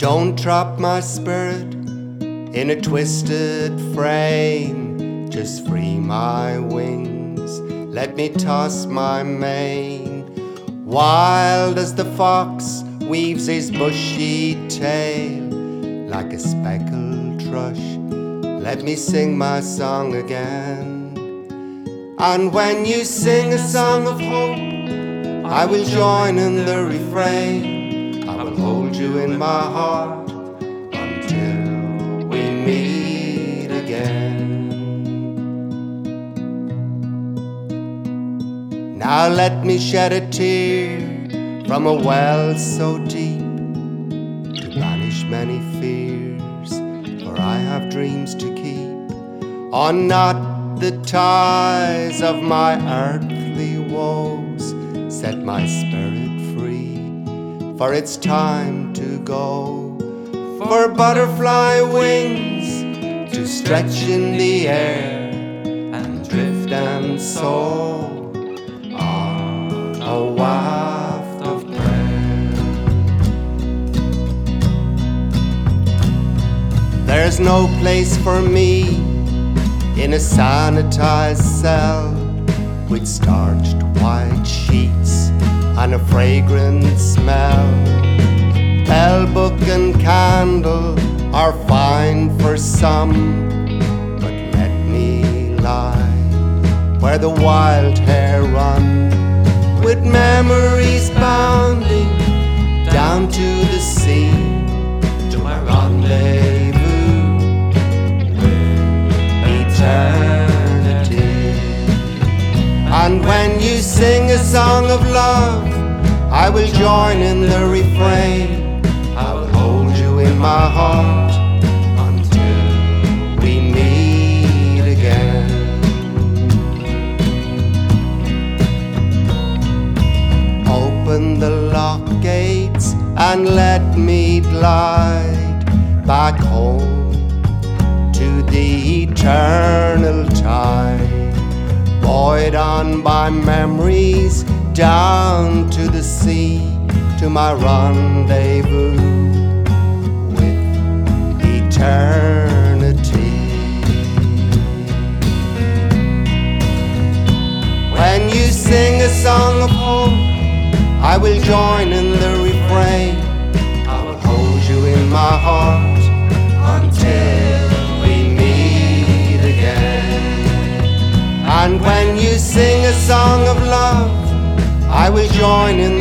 Don't drop my spirit in a twisted frame. Just free my wings, let me toss my mane. Wild as the fox weaves his bushy tail, like a speckled thrush, let me sing my song again. And when you sing a song of hope, I will join in the refrain. I will hold you in my heart until we meet again. Now let me shed a tear from a well so deep, to banish many fears, for I have dreams to keep. Unknot the ties of my earthly woes, set my spirit free, for it's time to go. For butterfly wings to stretch in the air and drift and soar on a waft of prayer. There's no place for me in a sanitized cell, with starched white sheets and a fragrant smell. Bell, book and candle are fine for some, but let me lie where the wild hare run, with memories bounding down to the sea, to my rendezvous eternity. And when you sing a song of love, I will join in the refrain. I will hold you in my heart until we meet again. Open the lock gates and let me glide back home to the eternal tide, buoyed on by memories down to the sea, to my rendezvous with eternity. When you sing a song of hope, I will join in the refrain. I will hold you in my heart until and when you sing a song of love, I will join in